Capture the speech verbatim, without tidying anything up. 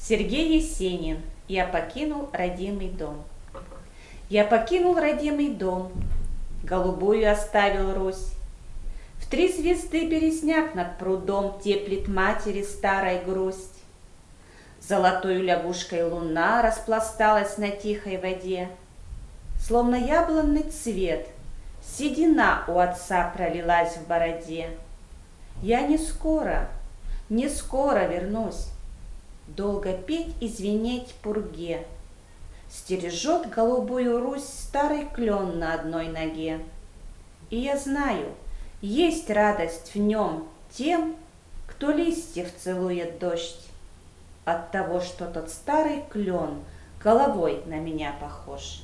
Сергей Есенин. Я покинул родимый дом. Я покинул родимый дом, голубую оставил Русь. В три звезды березняк над прудом теплит матери старой грусть. Золотою лягушкой луна распласталась на тихой воде. Словно яблонный цвет, седина у отца пролилась в бороде. Я не скоро, не скоро вернусь. Долго петь и звенеть пурге. Стережет голубую Русь старый клен на одной ноге. И я знаю, есть радость в нем тем, кто листьев целует дождь, от того, что тот старый клен головой на меня похож.